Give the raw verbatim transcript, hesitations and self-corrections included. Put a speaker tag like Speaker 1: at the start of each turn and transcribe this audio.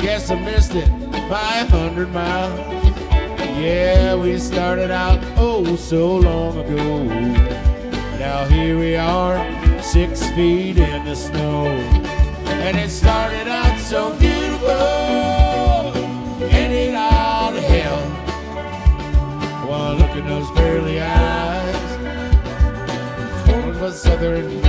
Speaker 1: guess I missed it by a hundred miles. Yeah, we started out oh so long ago. Now here we are, six feet in the snow. And it started out so beautiful, ended all to hell. Well, look at those pearly eyes, one of a southern